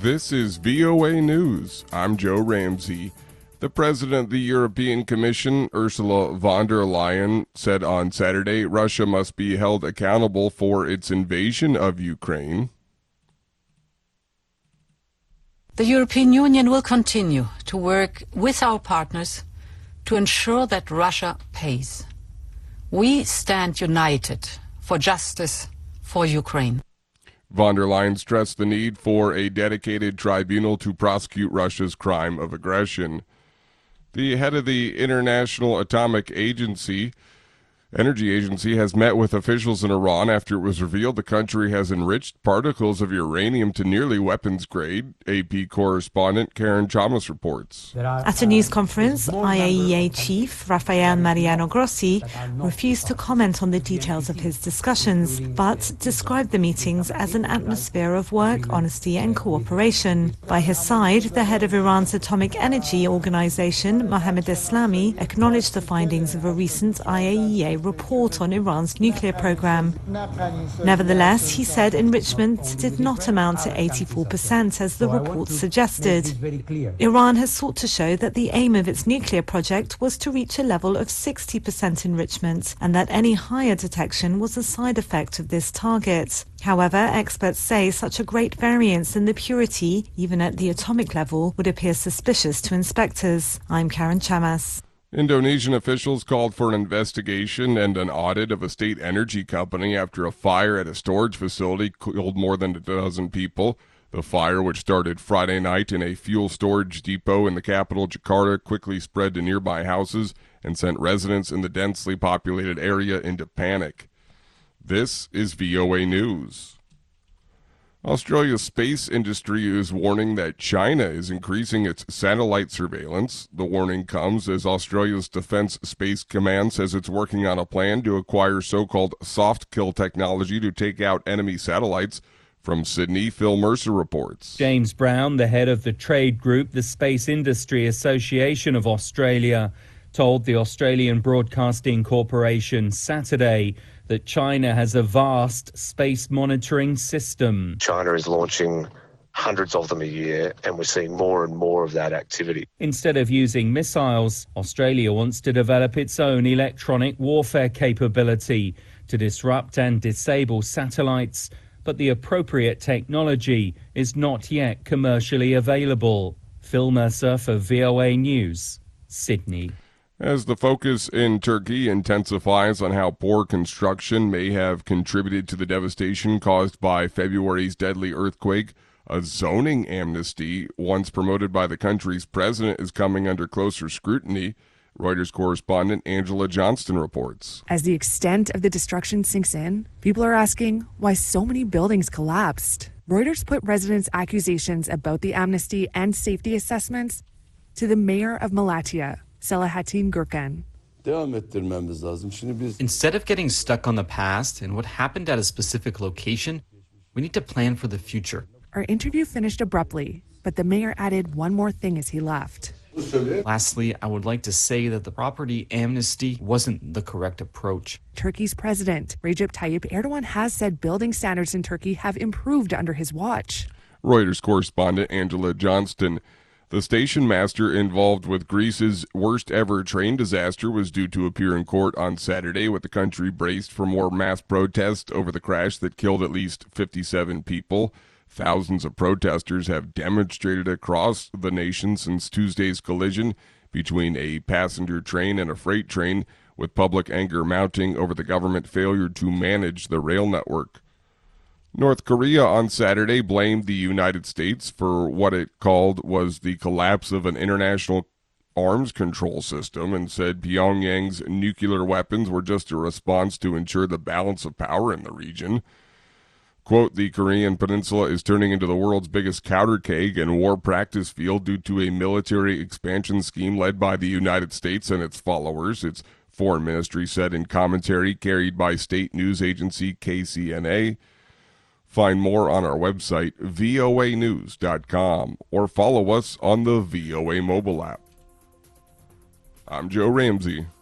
This is VOA News. I'm Joe Ramsey. The President of the European Commission, Ursula von der Leyen, said on Saturday Russia must be held accountable for its invasion of Ukraine. The European Union will continue to work with our partners to ensure that Russia pays. We stand united for justice for Ukraine. Von der Leyen stressed the need for a dedicated tribunal to prosecute Russia's crime of aggression. The head of the International Atomic Energy Agency has met with officials in Iran after it was revealed the country has enriched particles of uranium to nearly weapons grade. AP correspondent Karen Chamas reports. At a news conference, IAEA chief Rafael Mariano Grossi refused to comment on the details of his discussions, but described the meetings as an atmosphere of work, honesty and cooperation. By his side, the head of Iran's Atomic Energy Organization, Mohammad Eslami, acknowledged the findings of a recent IAEA report on Iran's nuclear program. Nevertheless, he said enrichment did not amount to 84% as the report suggested. Iran has sought to show that the aim of its nuclear project was to reach a level of 60% enrichment and that any higher detection was a side effect of this target. However, experts say such a great variance in the purity, even at the atomic level, would appear suspicious to inspectors. I'm Karen Chamas. Indonesian officials called for an investigation and an audit of a state energy company after a fire at a storage facility killed more than a dozen people. The fire, which started Friday night in a fuel storage depot in the capital, Jakarta, quickly spread to nearby houses and sent residents in the densely populated area into panic. This is VOA News. Australia's space industry is warning that China is increasing its satellite surveillance. The warning comes as Australia's Defence Space Command says it's working on a plan to acquire so-called soft kill technology to take out enemy satellites. From Sydney, Phil Mercer reports. James Brown, the head of the trade group, the Space Industry Association of Australia, told the Australian Broadcasting Corporation Saturday that China has a vast space monitoring system. China is launching hundreds of them a year, and we're seeing more and more of that activity. Instead of using missiles, Australia wants to develop its own electronic warfare capability to disrupt and disable satellites, but the appropriate technology is not yet commercially available. Phil Mercer for VOA News, Sydney. As the focus in Turkey intensifies on how poor construction may have contributed to the devastation caused by February's deadly earthquake, a zoning amnesty once promoted by the country's president is coming under closer scrutiny. Reuters correspondent Angela Johnston reports. As the extent of the destruction sinks in, people are asking why so many buildings collapsed. Reuters put residents' accusations about the amnesty and safety assessments to the mayor of Malatya, Selahattin Gürkan. Instead of getting stuck on the past and what happened at a specific location, we need to plan for the future. Our interview finished abruptly, but the mayor added one more thing as he left. Lastly, I would like to say that the property amnesty wasn't the correct approach. Turkey's president, Recep Tayyip Erdogan, has said building standards in Turkey have improved under his watch. Reuters correspondent Angela Johnston. The station master involved with Greece's worst ever train disaster was due to appear in court on Saturday, with the country braced for more mass protests over the crash that killed at least 57 people. Thousands of protesters have demonstrated across the nation since Tuesday's collision between a passenger train and a freight train, with public anger mounting over the government failure to manage the rail network. North Korea on Saturday blamed the United States for what it called was the collapse of an international arms control system and said Pyongyang's nuclear weapons were just a response to ensure the balance of power in the region. Quote, the Korean peninsula is turning into the world's biggest powder keg and war practice field due to a military expansion scheme led by the United States and its followers, its foreign ministry said in commentary carried by state news agency KCNA. Find more on our website, voanews.com, or follow us on the VOA mobile app. I'm Joe Ramsey.